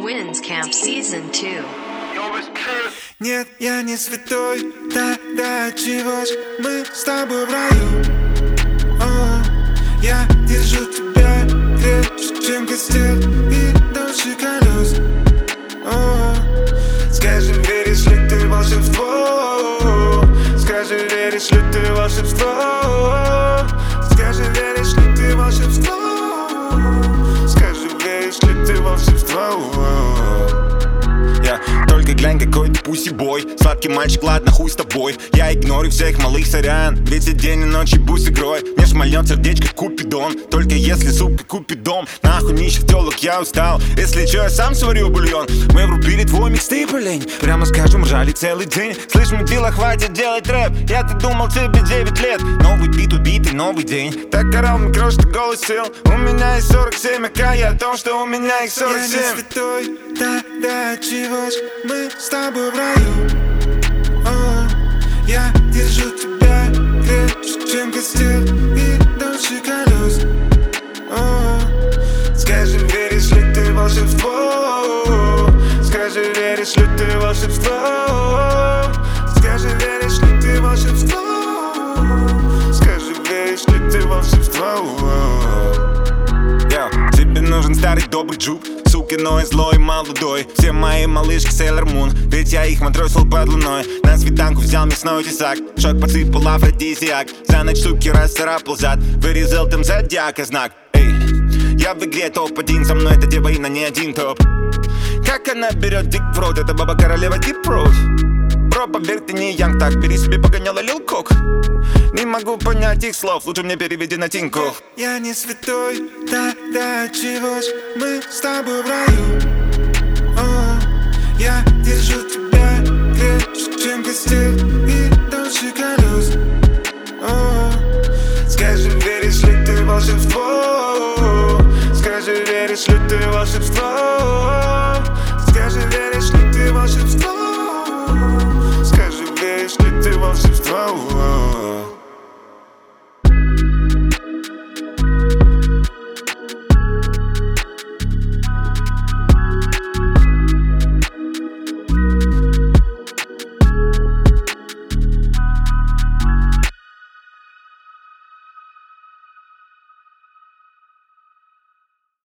Winds Camp Season 2. Нет, я не святой, да чего ж мы с тобой в раю? Я держу тебя крепче, чем костер и дольше колес. Скажи, веришь ли ты в волшебство? Скажи, веришь ли ты в волшебство? Скажи, веришь ли ты в волшебство? Скажи, веришь ли ты в волшебство? Только глянь, какой ты пуси-бой. Сладкий мальчик, ладно, хуй с тобой. Я игнорю всех малых, сорян. Ведь и день и ночь ебусь игрой. Мне шмальнет сердечко Купидон. Только если, сука, купит дом. Нахуй нищих телок, я устал. Если чё, я сам сварю бульон. Мы врубили твой микстейп, олень. Прямо скажем, ржали целый день. Слышь, мудила, хватит делать рэп. Я-то думал, тебе 9 лет. Новый бит убитый, новый день. Так орал микро, что голос сел. У меня есть 47 АК, я о том, что у меня их 47. Я не святой, да чего ж мы с тобой в раю? Я держу тебя крепче, чем костер и дольше колес. Скажи, веришь ли ты в волшебство? Скажи, веришь ли ты в волшебство? Скажи, веришь ли ты в волшебство? Скажи, веришь ли ты в волшебство? Тебе нужен старый добрый джук, сукиной, злой, молодой. Все мои малышки Sailor Moon, ведь я их матросил под луной. На свиданку взял мясной тесак, шок подсыпал афродизиак. За ночь, суки, расцарапал зад, вырезал там зодиака знак. Эй, я в игре топ-1, со мной эта дева не один топ. Как она берет дик в рот, это баба королева дип-роуд. Бро, поверь, ты не янг, так бери себе погоняла Лил Кок. Не могу понять их слов, лучше мне переведи на Тинькофф. Я не святой, да чего ж мы с тобой в раю? Я держу тебя крепче, чем костер и дольше колес. Скажи, веришь ли ты в волшебство? Скажи, веришь ли ты в волшебство?